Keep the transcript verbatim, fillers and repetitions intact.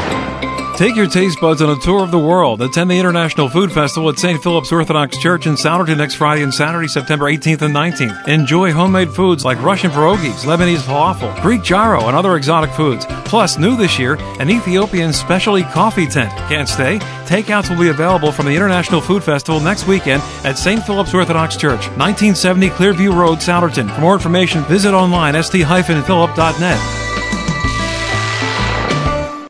Take your taste buds on a tour of the world. Attend the International Food Festival at Saint Philip's Orthodox Church in Souderton next Friday and Saturday, September eighteenth and nineteenth. Enjoy homemade foods like Russian pierogies, Lebanese falafel, Greek gyro, and other exotic foods. Plus, new this year, an Ethiopian specialty coffee tent. Can't stay? Takeouts will be available from the International Food Festival next weekend at Saint Philip's Orthodox Church, nineteen seventy Clearview Road, Souderton. For more information, visit online s t dash philip dot net.